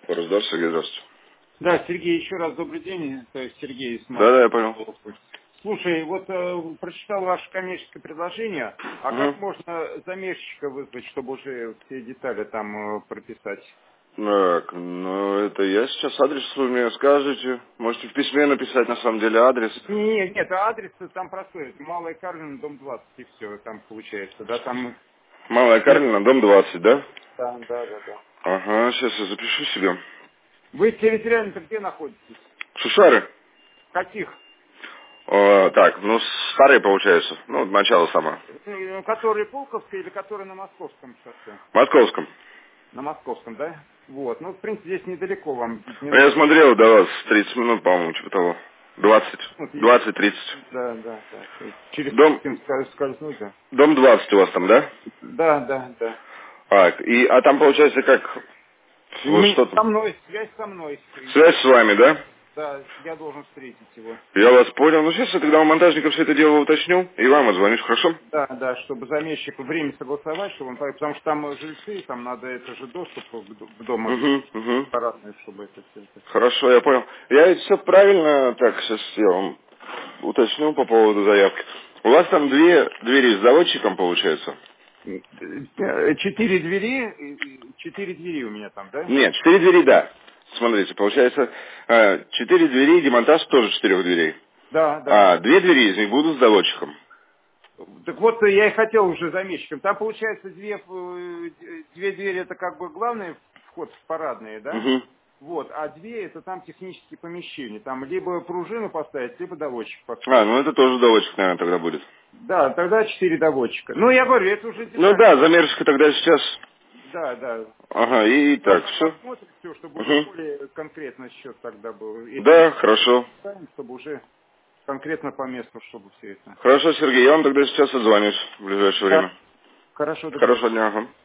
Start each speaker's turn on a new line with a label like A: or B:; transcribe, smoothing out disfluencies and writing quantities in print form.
A: Пороздар, Сергей, здравствуйте.
B: Да, Сергей, еще раз добрый день. То есть Сергей из
A: Да, я понял.
B: Слушай, вот прочитал ваше коммерческое предложение, а
A: Угу.
B: как можно замерщика вызвать, чтобы уже все детали там прописать?
A: Так, ну это я сейчас адрес вы мне скажете. Можете в письме написать на самом деле адрес.
B: Нет, адрес там простой. Это Малая Карлина, дом 20, и все, там получается. Да, там...
A: Малая Карлина, дом 20, да?
B: Да.
A: Ага, сейчас я запишу себе.
B: Вы территориально где находитесь?
A: Шушары?
B: Каких?
A: Так, ну старые получается. Ну, начало самое.
B: Которые Пулковские или которые на Московском шоссе?
A: В Московском.
B: На Московском, да? Вот. Ну, в принципе, здесь недалеко вам.
A: Ну, я смотрел до вас 30 минут, по-моему, типа того. 20.
B: Вот,
A: 20-30.
B: да. Через
A: Дом,
B: скользнуть, да.
A: дом 20 у вас там, да?
B: Да.
A: Так, а там получается как, вот что-то,
B: Связь со мной.
A: связь с вами, да?
B: Да, я должен встретить его.
A: Я вас понял. Ну, сейчас я тогда у монтажника все это дело уточню, и вам отзвонюсь, хорошо?
B: Да, чтобы замещик время согласовать, чтобы он, потому что там жильцы, там надо это же доступ к дому
A: Угу.
B: аппаратный, чтобы это все это.
A: Хорошо, я понял. Я все правильно, так, сейчас я вам уточню по поводу заявки. У вас там две двери с заводчиком, получается?
B: 4 двери у меня там, да?
A: Нет, 4 двери, да. Смотрите, получается, 4 двери, демонтаж тоже 4 дверей.
B: Да.
A: А 2 двери из них будут с заводчиком.
B: Так вот, я и хотел уже замещиком. Там, получается, две двери, это как бы главный вход в парадные, да?
A: Угу.
B: Вот, а две это там технические помещения. Там либо пружину поставить, либо доводчик
A: А,
B: поставить.
A: ну это тоже доводчик, наверное, тогда будет.
B: Да, тогда 4 доводчика. Ну, я говорю, это уже
A: Ну
B: детали.
A: да, замерочка тогда сейчас.
B: Да.
A: Ага, и так,
B: Завтра
A: все.
B: посмотрим все, чтобы уже
A: Угу.
B: более конкретно счет тогда был. Если
A: Да, хорошо.
B: чтобы уже конкретно по месту, чтобы все это.
A: Хорошо, Сергей, я вам тогда сейчас отзвонюсь в ближайшее
B: Да,
A: время.
B: хорошо, договорились.
A: Хорошего дня, ага.